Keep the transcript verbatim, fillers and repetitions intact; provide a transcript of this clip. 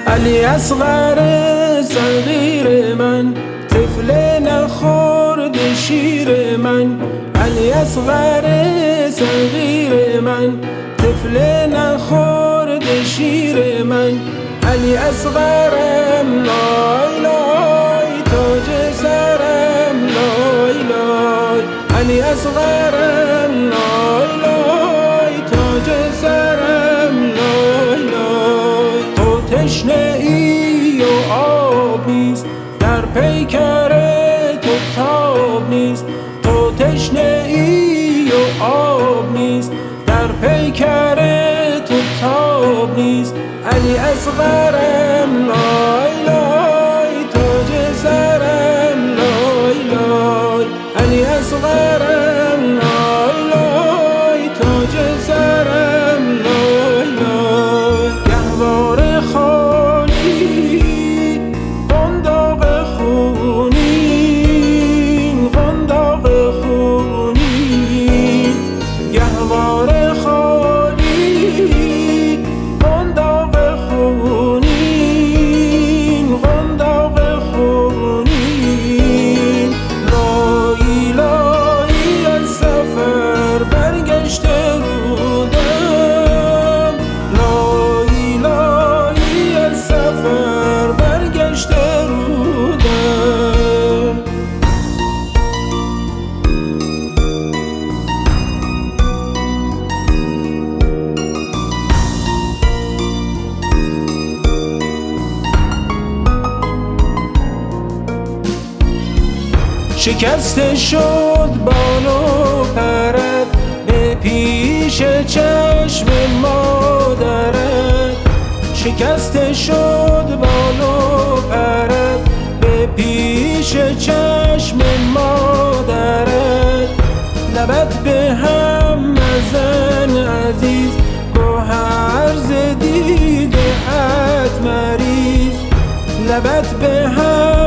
علی اصغر صغیر من، طفل نخورد شیر من. علی اصغر صغیر من، طفل نخورد شیر من. علی اصغرم لای لای، تاج سرم لای لای. علی اصغرم لای لای، تاج سرم لای لای. تو تشنه ای و آب نیست، در پیکر تو تاب نیست. تو تشنه ای و آب نیست، در پیکر تو تاب نیست. علی اصغرم لای لای، تاج سرم لای لای. علی اصغرم لای لای، تاج سرم لای لای. گهواره خالی قنداق خونین، قنداق خونین. گهواره خالی قنداق خونین، قنداق خونین. لایی لایی از سفر برگشته بودم، لایی لایی از سفر برگشته بودم. شکسته شد بال و پرت به پیش چشم مادرت. شکسته شد بال و پرت به پیش چشم مادرت. لبت به هم مزن عزیز، گوهر ز دیده ات مریز. لبت به هم